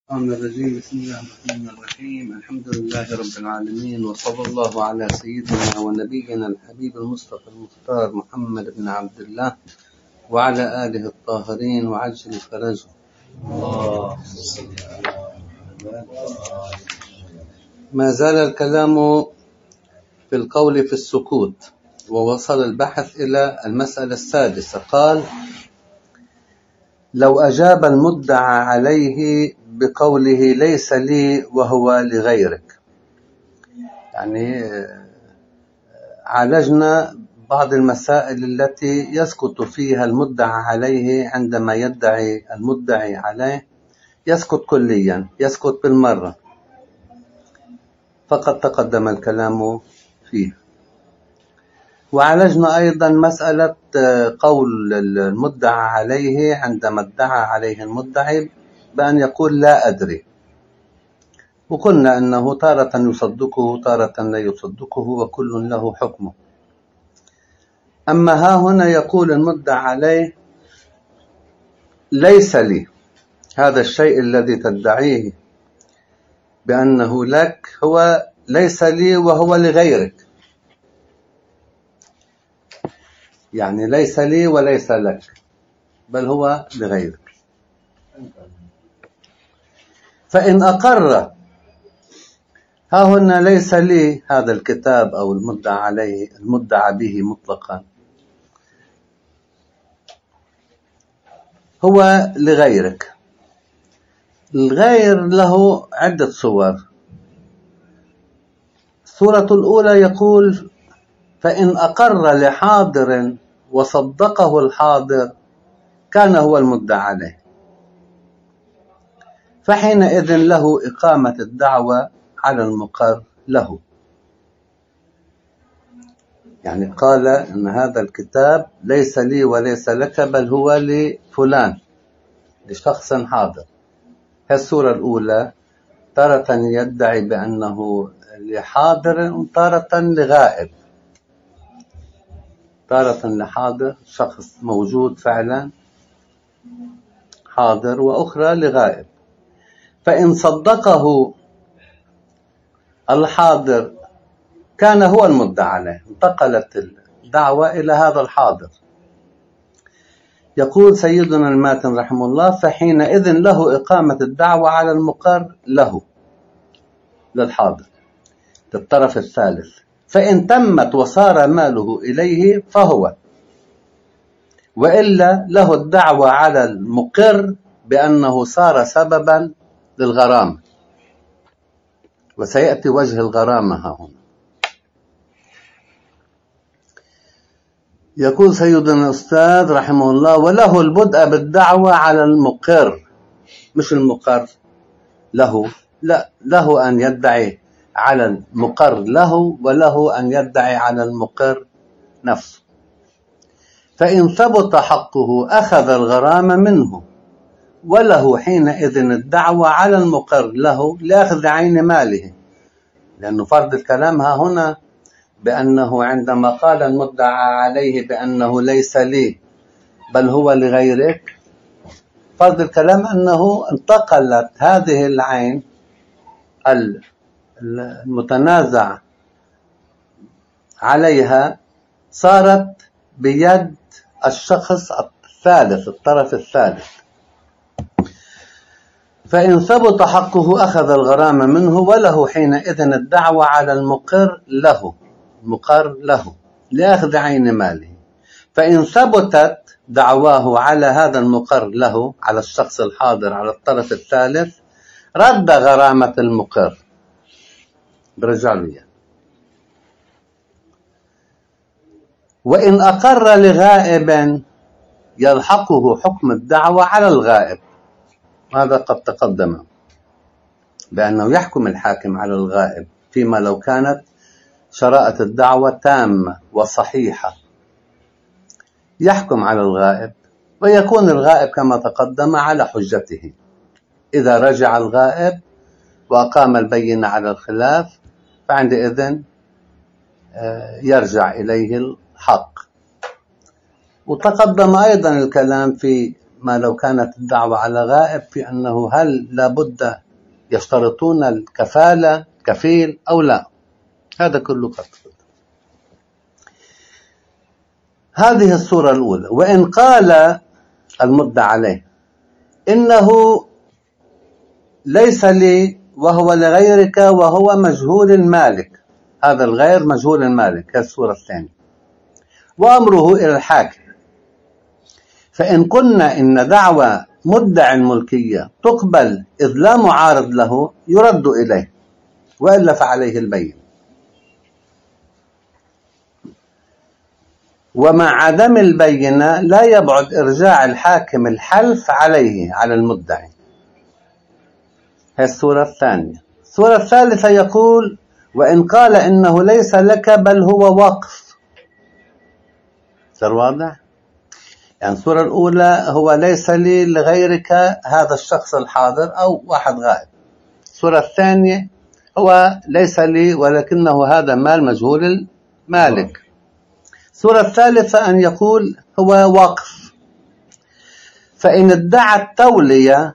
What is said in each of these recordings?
الرحمن الرجيم. بسم الله الرحمن الرحيم. الحمد لله رب العالمين، وصلى الله على سيدنا ونبينا الحبيب المصطفى المختار محمد بن عبد الله وعلى آله الطاهرين وعجل فرجه. ما زال الكلام في القول في السكوت، ووصل البحث إلى المسألة السادسة. قال: لو أجاب المدعى عليه بقوله ليس لي وهو لغيرك، يعني عالجنا بعض المسائل التي يسكت فيها المدعى عليه عندما يدعي المدعي عليه، يسكت كليا، يسكت بالمرة، فقد تقدم الكلام فيه. وعالجنا أيضا مسألة قول المدعى عليه عندما ادعى عليه المدعي بأن يقول لا أدري، وقلنا أنه تارة يصدقه تارة لا يصدقه، وكل له حكمه. أما ها هنا يقول المدعى عليه ليس لي، هذا الشيء الذي تدعيه بأنه لك هو ليس لي وهو لغيرك، يعني ليس لي وليس لك، بل هو لغيرك. فإن أقر ها هنا ليس لي هذا الكتاب أو المدعى عليه المدعى به مطلقا، هو لغيرك. الغير له عدة صور. الصورة الأولى يقول: فإن أقر لحاضر وصدقه الحاضر كان هو المدعى عليه، فحينئذ له إقامة الدعوة على المقر له. يعني قال إن هذا الكتاب ليس لي وليس لك، بل هو لفلان، لشخص حاضر. الصورة الأولى تارة يدعي بأنه لحاضر وتارة لغائب، تارة لحاضر شخص موجود فعلا حاضر، وأخرى لغائب. فإن صدقه الحاضر كان هو المدعى عليه، انتقلت الدعوة إلى هذا الحاضر. يقول سيدنا الماتن رحمه الله: فحينئذ له إقامة الدعوة على المقر له، للحاضر، للطرف الثالث. فإن تمت وصار ماله إليه فهو، وإلا له الدعوة على المقر بأنه صار سببا للغرامة، وسيأتي وجه الغرامة ها هنا. يقول سيدنا الأستاذ رحمه الله: وله البدء بالدعوة على المقر، مش المقر له، لا، له أن يدعي على المقر له، وله أن يدعي على المقر نفسه. فإن ثبت حقه أخذ الغرامة منه، وله حينئذ الدعوة على المقر له لأخذ عين ماله. لأنه فرض الكلام ها هنا بأنه عندما قال المدعى عليه بأنه ليس لي بل هو لغيرك، فرض الكلام أنه انتقلت هذه العين المتنازع عليها، صارت بيد الشخص الثالث، الطرف الثالث. فإن ثبت حقه أخذ الغرامة منه، وله حينئذ الدعوة على المقر له، المقر له لأخذ عين ماله. فإن ثبتت دعواه على هذا المقر له، على الشخص الحاضر، على الطرف الثالث، رد غرامة المقر برجالية. وإن أقر لغائب يلحقه حكم الدعوة على الغائب. هذا قد تقدم بأنه يحكم الحاكم على الغائب فيما لو كانت شرائط الدعوة تامة وصحيحة، يحكم على الغائب، ويكون الغائب كما تقدم على حجته. إذا رجع الغائب وأقام البينة على الخلاف، فعندئذ يرجع إليه الحق. وتقدم أيضا الكلام في ما لو كانت الدعوة على غائب في أنه هل لابد يشترطون الكفالة كفيل أو لا. هذا كله قد هذه الصورة الأولى. وإن قال المدعى عليه إنه ليس لي وهو لغيرك وهو مجهول المالك، هذا الغير مجهول المالك، هذه الصورة الثانية، وأمره إلى الحاكم. فإن قلنا إن دعوى مدعي الملكية تقبل إذ لا معارض له يرد إليه، وإلا فعليه البين. ومع عدم البينة لا يبعد إرجاع الحاكم الحلف عليه على المدعي. هذه الصورة الثانية. الصورة الثالثة يقول وإن قال إنه ليس لك بل هو وقف. صار واضح؟ يعني الصورة الأولى هو ليس لي لغيرك، هذا الشخص الحاضر أو واحد غائب. الصورة الثانية هو ليس لي ولكنه هذا مال مجهول المالك. الصورة الثالثة أن يقول هو وقف. فإن ادعى التولية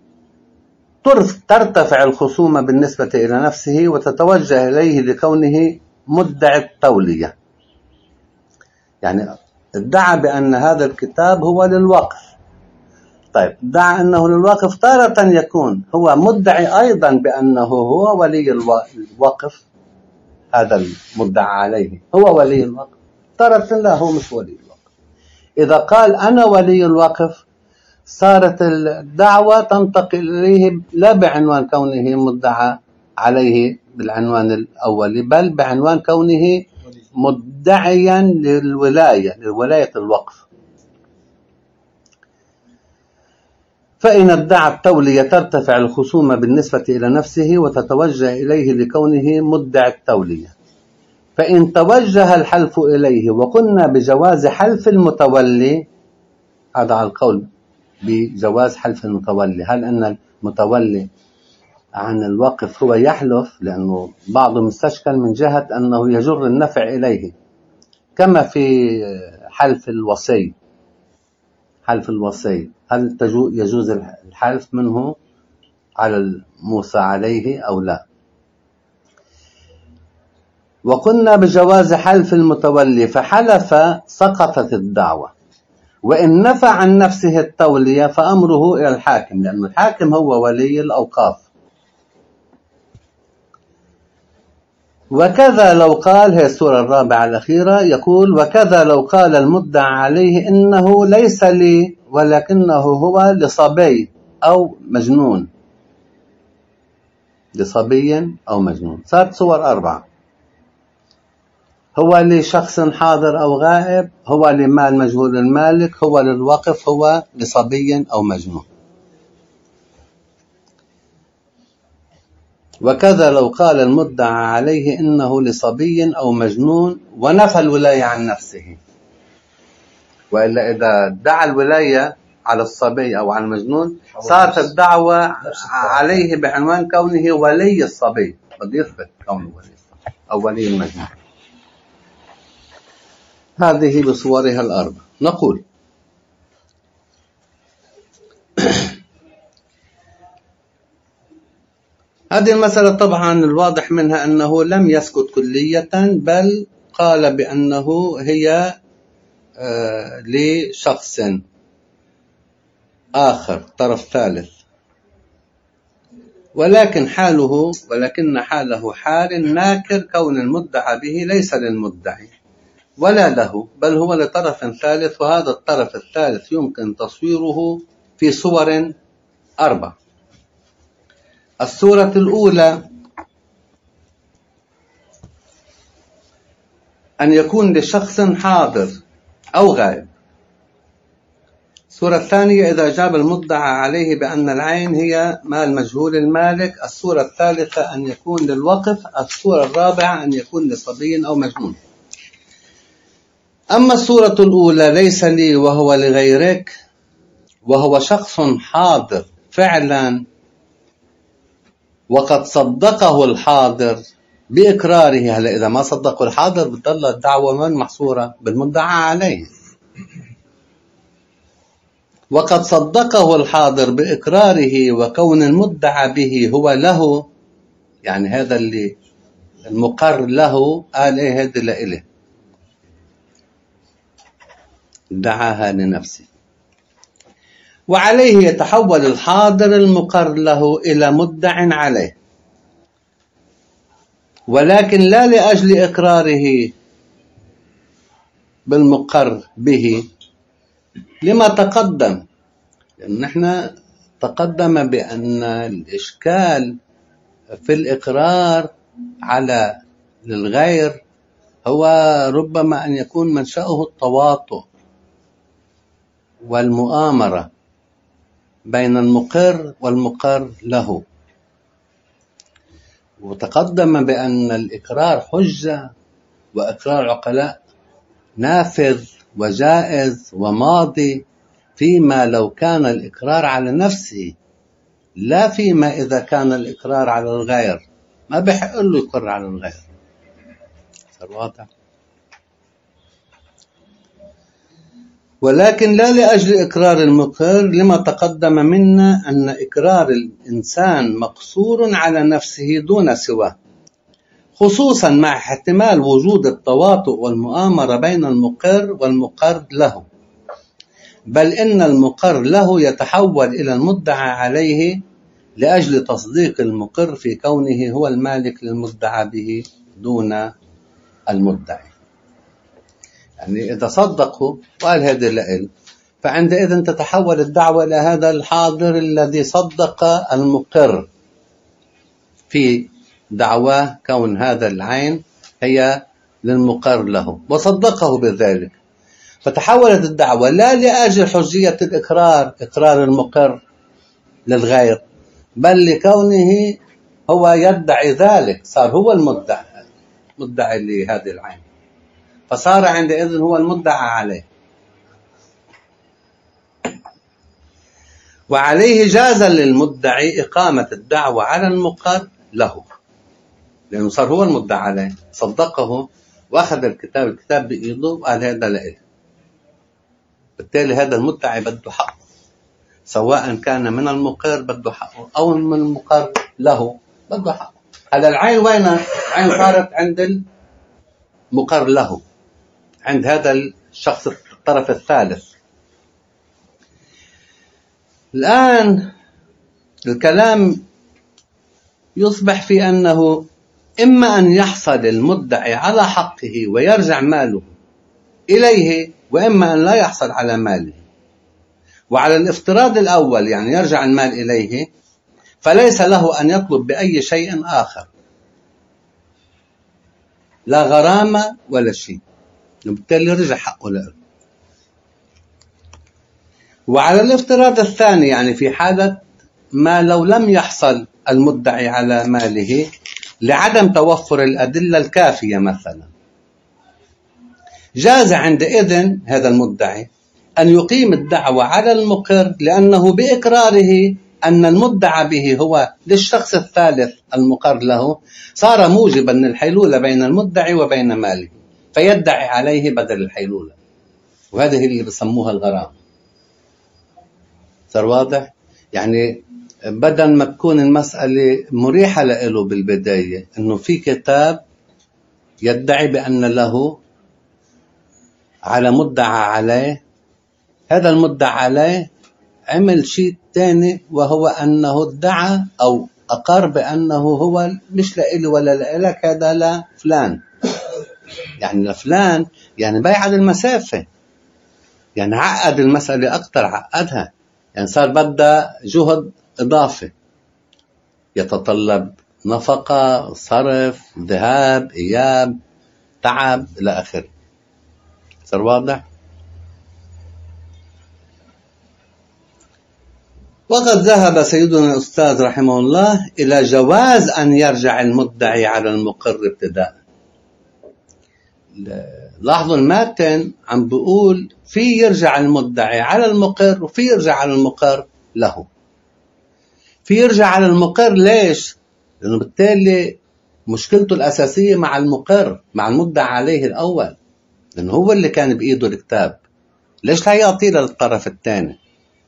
ترتفع الخصومة بالنسبة إلى نفسه وتتوجه إليه لكونه مدعي التولية. يعني ادعى بأن هذا الكتاب هو للوقف. طيب ادعى أنه للوقف، تارة يكون هو مدعي أيضا بأنه هو ولي الوقف، هذا المدعى عليه هو ولي الوقف، تارة لا هو مش ولي الوقف. إذا قال أنا ولي الوقف صارت الدعوة تنتقل إليه لا بعنوان كونه مدعى عليه بالعنوان الأولي، بل بعنوان كونه مدعيا لولاية الوقف. فإن ادعى التولية ترتفع الخصومة بالنسبة إلى نفسه وتتوجه إليه لكونه مدعي التولية. فإن توجه الحلف إليه وقلنا بجواز حلف المتولي، هذا على القول بجواز حلف المتولي، هل أن المتولي عن الوقف هو يحلف؟ لأنه بعضهم استشكل من جهة أنه يجر النفع إليه، كما في حلف الوصي. حلف الوصي هل يجوز الحلف منه على الموصى عليه أو لا؟ وقلنا بجواز حلف المتولي فحلف سقطت الدعوة. وإن نفى عن نفسه التولية فأمره إلى الحاكم، لأن الحاكم هو ولي الأوقاف. وكذا لو قال، هي السورة الرابعة الأخيرة، يقول وكذا لو قال المدعى عليه إنه ليس لي ولكنه هو لصبي أو مجنون. لصبي أو مجنون، صارت صور أربعة: هو لشخص حاضر أو غائب، هو لمال مجهول المالك، هو للوقف، هو لصبي أو مجنون. وكذا لو قال المدعى عليه إنه لصبي أو مجنون ونفى الولاية عن نفسه. وإلا إذا ادعى الولاية على الصبي أو على المجنون صارت الدعوة عليه بعنوان كونه ولي الصبي، قد يثبت كونه ولي الصبي أو ولي المجنون. هذه بصورها الأربع. نقول هذه المسألة طبعا الواضح منها أنه لم يسكت كلية، بل قال بأنه هي لشخص آخر، طرف ثالث، ولكن حاله حال ناكر، كون المدعى به ليس للمدعي ولا له، بل هو لطرف ثالث. وهذا الطرف الثالث يمكن تصويره في صور أربع. الصورة الأولى أن يكون لشخص حاضر أو غائب. الصورة الثانية إذا جاب المدعى عليه بأن العين هي مال مجهول المالك. الصورة الثالثة أن يكون للوقف. الصورة الرابعة أن يكون لصبي أو مجنون. أما الصورة الأولى ليس لي وهو لغيرك، وهو شخص حاضر فعلا وقد صدقه الحاضر بإقراره. هلا إذا ما صدقوا الحاضر بتضل الدعوة من محصورة بالمدعى عليه. وقد صدقه الحاضر بإقراره وكون المدعى به هو له، يعني هذا اللي المقر له قال ايه هذا لإله، دعاها لنفسه. وعليه يتحول الحاضر المقر له إلى مدع عليه، ولكن لا لأجل إقراره بالمقر به لما تقدم، لأن نحن تقدم بأن الإشكال في الإقرار على للغير هو ربما أن يكون منشأه التواطؤ والمؤامرة بين المقر والمقر له، وتقدم بأن الإقرار حجة وإقرار عقلاء نافذ وجائز وماضي، فيما لو كان الإقرار على نفسه، لا فيما إذا كان الإقرار على الغير، ما بحق له يقر على الغير. صار واضح؟ ولكن لا لأجل إقرار المقر لما تقدم منا أن إقرار الإنسان مقصور على نفسه دون سواه، خصوصا مع احتمال وجود التواطؤ والمؤامرة بين المقر والمقر له، بل إن المقر له يتحول إلى المدعى عليه لأجل تصديق المقر في كونه هو المالك للمدعى به دون المدعي. يعني إذا صدقوا وقال هذا لإل، فعندئذ تتحول الدعوة إلى هذا الحاضر الذي صدق المقر في دعواه كون هذا العين هي للمقر له وصدقه بذلك، فتحولت الدعوة لا لأجل حجية الإقرار، إقرار المقر للغير، بل لكونه هو يدعي ذلك، صار هو مدعي لهذه العين، فصار عندئذ هو المدعى عليه. وعليه جاز للمدعي إقامة الدعوة على المقر له، لأنه صار هو المدعى عليه، صدقه وأخذ الكتاب بإيده وقال هذا لإله، بالتالي هذا المدعي بده حقه، سواء كان من المقر بده حقه أو من المقر له بده حقه. هذا العين وين؟ العين صارت عند المقر له، عند هذا الشخص الطرف الثالث. الآن الكلام يصبح في أنه إما أن يحصل المدعي على حقه ويرجع ماله إليه، وإما أن لا يحصل على ماله. وعلى الافتراض الأول، يعني يرجع المال إليه، فليس له أن يطلب بأي شيء آخر، لا غرامة ولا شيء، وبالتالي رجع حقه له. وعلى الافتراض الثاني، يعني في حالة ما لو لم يحصل المدعي على ماله لعدم توفر الأدلة الكافية مثلا، جاز عندئذ هذا المدعي أن يقيم الدعوة على المقر، لأنه بإقراره أن المدعى به هو للشخص الثالث المقر له صار موجبا للحيلولة بين المدعي وبين ماله، فيدعي عليه بدل الحيلولة، وهذه اللي بسموها الغرام. صار واضح؟ يعني بدل ما تكون المسألة مريحة له بالبداية، أنه في كتاب يدعي بأن له على مدعى عليه، هذا المدعى عليه عمل شيء تاني، وهو أنه ادعى أو أقر بأنه هو مش لإلي ولا لإلك، هذا لفلان، يعني لفلان، يعني بيعد المسافة، يعني عقد المسألة أكتر، عقدها، يعني صار بدها جهد إضافي يتطلب نفقة، صرف، ذهاب، إياب، تعب إلى آخره. صار واضح؟ وقد ذهب سيدنا الأستاذ رحمه الله إلى جواز أن يرجع المدعي على المقر ابتداء. لاحظوا الماتن عم بيقول في يرجع المدعي على المقر وفي يرجع على المقر له. في يرجع على المقر ليش؟ لأنه بالتالي مشكلته الأساسية مع المقر، مع المدعى عليه الأول، لأنه هو اللي كان بإيده الكتاب، ليش لا يعطيه للطرف الثاني؟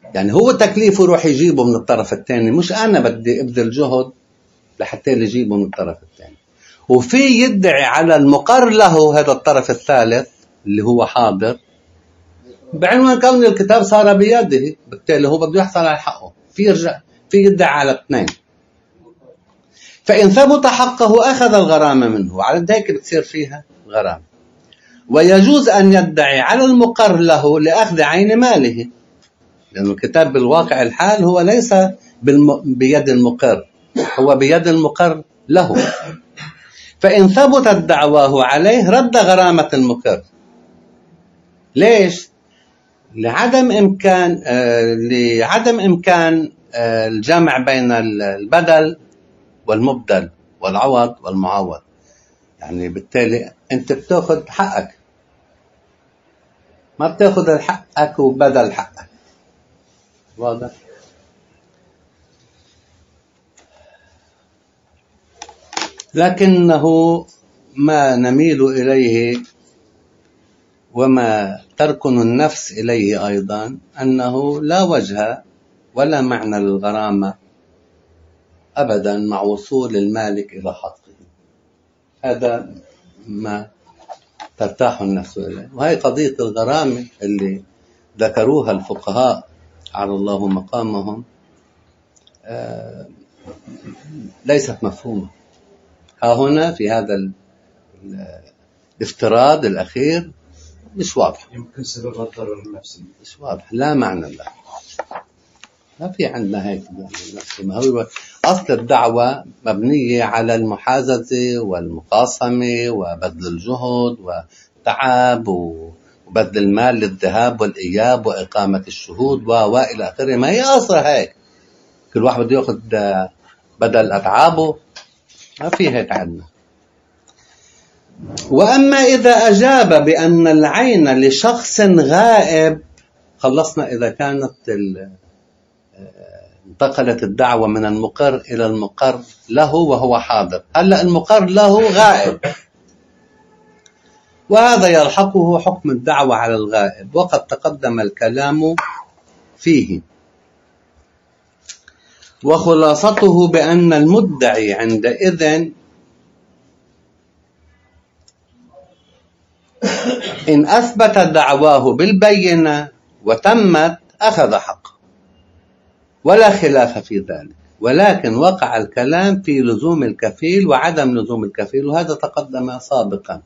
يعني هو تكليفه يروح يجيبه من الطرف الثاني، مش أنا بدي أبذل جهد لحتى يجيبه من الطرف الثاني. وفي يدعي على المقر له هذا الطرف الثالث اللي هو حاضر بعنوان كون الكتاب صار بيده، بالتالي هو بده يحصل على حقه، في يدعي على اثنين. فإن ثبت حقه أخذ الغرامة منه، على هيك بتصير فيها غرامة. ويجوز أن يدعي على المقر له لأخذ عين ماله، لأن الكتاب بالواقع الحال هو ليس بيد المقر، هو بيد المقر له. فإن ثبتت دعواه عليه رد غرامة المقر. ليش؟ لعدم إمكان الجمع بين البدل والمبدل والعوض والمعوض. يعني بالتالي أنت بتأخذ حقك، ما بتأخذ حقك وبدل حقك. واضح؟ لكنه ما نميل إليه وما تركن النفس إليه أيضا أنه لا وجه ولا معنى للغرامة أبدا مع وصول المالك إلى حقه. هذا ما ترتاح النفس إليه. وهي قضية الغرامة اللي ذكروها الفقهاء على الله مقامهم ليست مفهومة. ها هنا في هذا الافتراض الأخير مش واضح، يمكن سبب الضرر النفسي، مش واضح، لا معنى له. ما في عندنا هيك نفسي. ما هو أصل الدعوة مبنية على المحازة والمقاسمة وبذل الجهد وتعب وبذل المال للذهاب والإياب وإقامة الشهود وإلى آخره. ما هي أصلها هيك، كل واحد بده يأخذ بدل أتعابه. ما في هيك عندنا. وأما إذا أجاب بأن العين لشخص غائب، خلصنا. إذا كانت انتقلت الدعوة من المقر إلى المقر له وهو حاضر، هلأ المقر له غائب، وهذا يلحقه حكم الدعوة على الغائب، وقد تقدم الكلام فيه. وخلاصته بأن المدعي عندئذ إن أثبت دعواه بالبينة وتمت أخذ حقه، ولا خلاف في ذلك. ولكن وقع الكلام في لزوم الكفيل وعدم لزوم الكفيل، وهذا تقدم سابقا.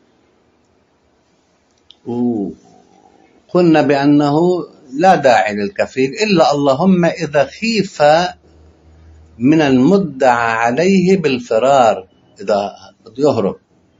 وقلنا بأنه لا داعي للكفيل إلا اللهم إذا خيف من المدعى عليه بالفرار، إذا يهرب،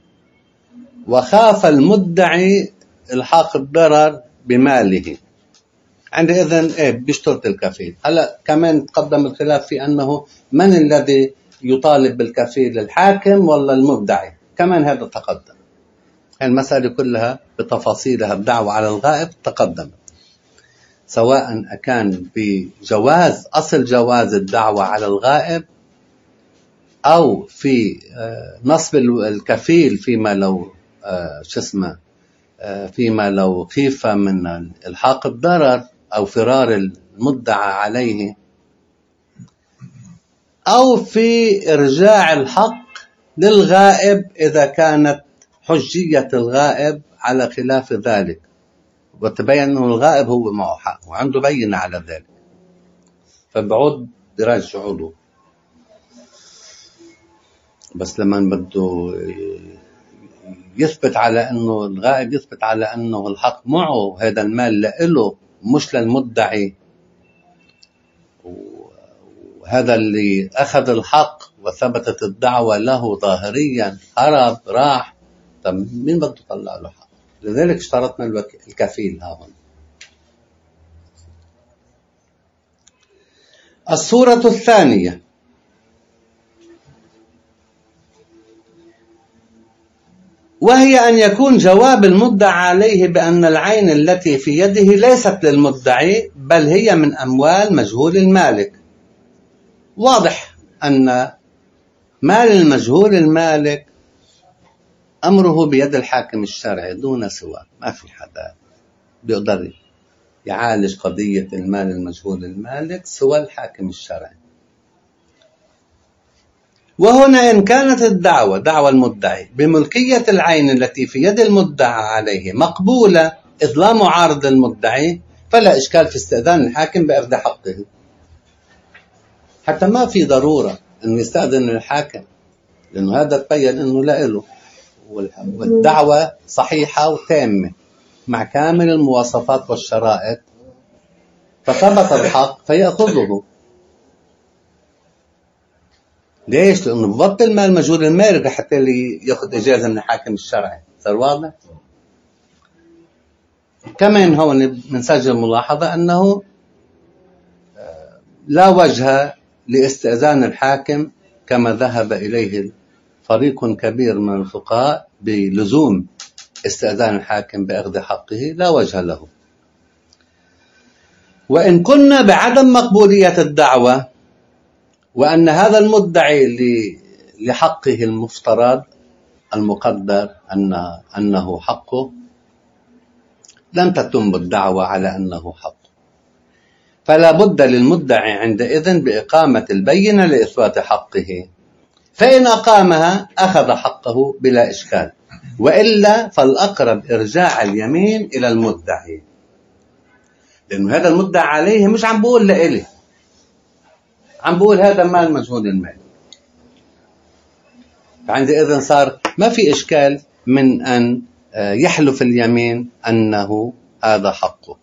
وخاف المدعي الحاق الضرر بماله، عندئذ بيشترط الكفيل. هلا كمان تقدم الخلاف في أنه من الذي يطالب بالكفيل، الحاكم ولا المدعي؟ كمان هذا تقدم. المسألة كلها بتفاصيلها الدعوة على الغائب تقدم، سواء كان بجواز أصل جواز الدعوة على الغائب أو في نصب الكفيل فيما لو فيما لو خيف من الحاق الضرر أو فرار المدعى عليه، أو في إرجاع الحق للغائب إذا كانت حجية الغائب على خلاف ذلك، وتبين أنه الغائب هو معه حق وعنده بينة على ذلك، فبعود يرجعوا له. بس لما بده يثبت على أنه الغائب يثبت على أنه الحق معه، هذا المال له مش للمدعي، وهذا اللي أخذ الحق وثبتت الدعوة له ظاهريا هرب راح، طب مين بده يطلع له حق؟ لذلك اشترطنا الكفيل. هون الصورة الثانية، وهي أن يكون جواب المدعى عليه بأن العين التي في يده ليست للمدعي بل هي من أموال مجهول المالك. واضح أن مال المجهول المالك أمره بيد الحاكم الشرعي دون سواه، ما في حدا بيقدر يعالج قضية المال المجهول المالك سوى الحاكم الشرعي. وهنا إن كانت الدعوة دعوى المدعي بملكية العين التي في يد المدعى عليه مقبولة إذ لا معارض للمدعي، فلا إشكال في استئذان الحاكم بأخذ حقه. حتى ما في ضرورة أنه يستأذن الحاكم، لأنه هذا تبين أنه لا له، والدعوة صحيحة وتامة مع كامل المواصفات والشرائط، فثبت الحق فيأخذه. ليش؟ لأنه ببطل المال مجهول المالك حتى اللي يأخذ إجازة من الحاكم الشرعي. صار واضح؟ كمان هون بنسجل ملاحظة أنه لا وجه لاستئذان الحاكم كما ذهب إليه فريق كبير من الفقهاء بلزوم استئذان الحاكم بأخذ حقه، لا وجه له. وإن كنا بعدم مقبولية الدعوة وأن هذا المدعي لحقه المفترض المقدر أنه حقه، لم تتم الدعوة على أنه حق، فلا بد للمدعي عندئذ بإقامة البينة لإثبات حقه، فإن أقامها أخذ حقه بلا إشكال، وإلا فالأقرب إرجاع اليمين إلى المدعي، لأنه هذا المدعي عليه مش عم بقول لإلي، عم بقول هذا مال مجهول المال. فعندئذ صار ما في إشكال من أن يحلف اليمين أنه هذا حقه،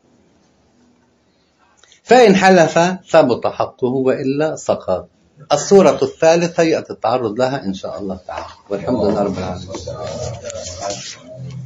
فإن حلف ثبت حقه وإلا سقط. الصورة الثالثة يأتي التعرض لها إن شاء الله تعالى، والحمد لله رب العالمين.